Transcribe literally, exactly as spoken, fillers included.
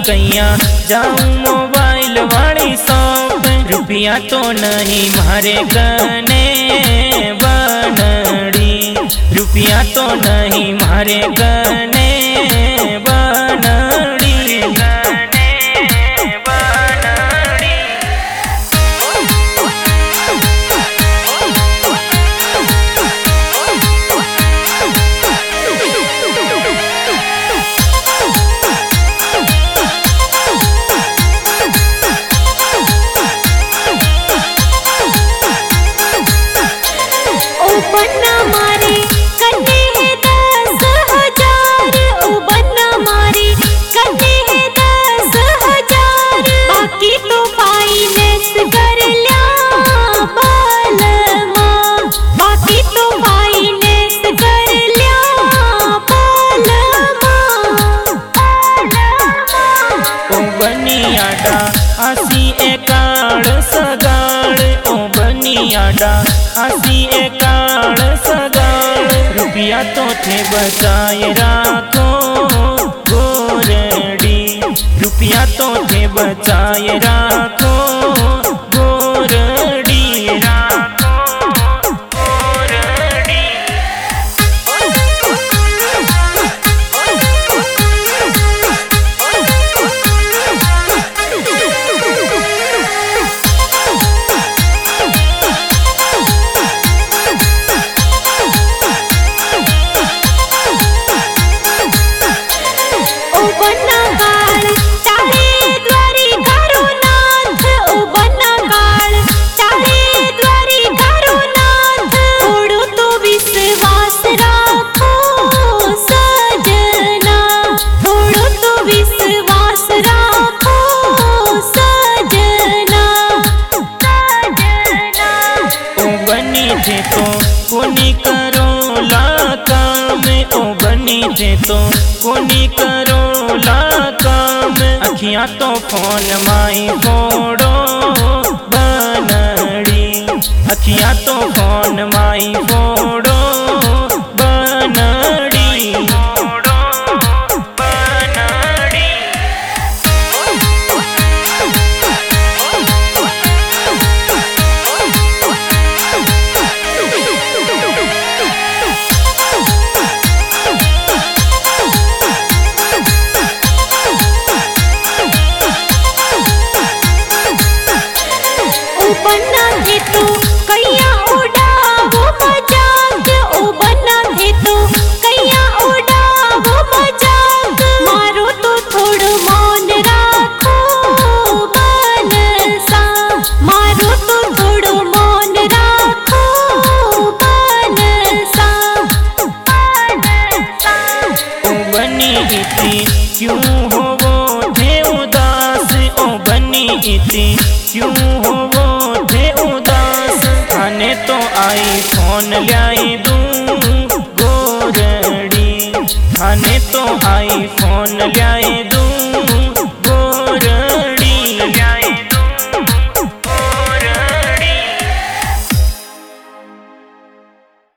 कैया जाऊं मोबाइल वाली शॉप। रुपया तो नहीं मारे कने बनड़ी, रुपया तो नहीं मारे कने बनड़ी। बन्ना मारे कटे है दस हजार, ओ बन्ना मारे कटे है दस हजार। बाकी तो फाइनेंस कर लिया बालमा, बाकी तो फाइनेंस कर लिया बालमा। ओ बनियाडा आसी एकाड़ सगाड़, ओ बनियाडा आसी एकाड़ सगाड़। रुपया तो थे बचाए राखो गोरड़ी, रुपया तो थे बचाए राखो गोरड़ी, राखो गोरड़ी। थे तो कोनी करो ला काम, ओ बनी थे तो कोनी करो ला काम। अखियां तो फोन माई फोड़ो बनड़ी, अखियां तो फोन माई फोड़ो बनड़ी, फोड़ो बनड़ी। बन्ना थे तो कैया उड़ावो मजाक, ओ बन्ना थे तो कैया उड़ावो मजाक। मारो तो थोड़ मौन राखो बनसा, मारो तो थोड़ मौन राखो बनसा, बनसा। ओ बनी इतनी क्यों हो वो थे उदास, ओ बनी इतनी क्यों हो वो थे उदास। थाने तो आई फोन लिया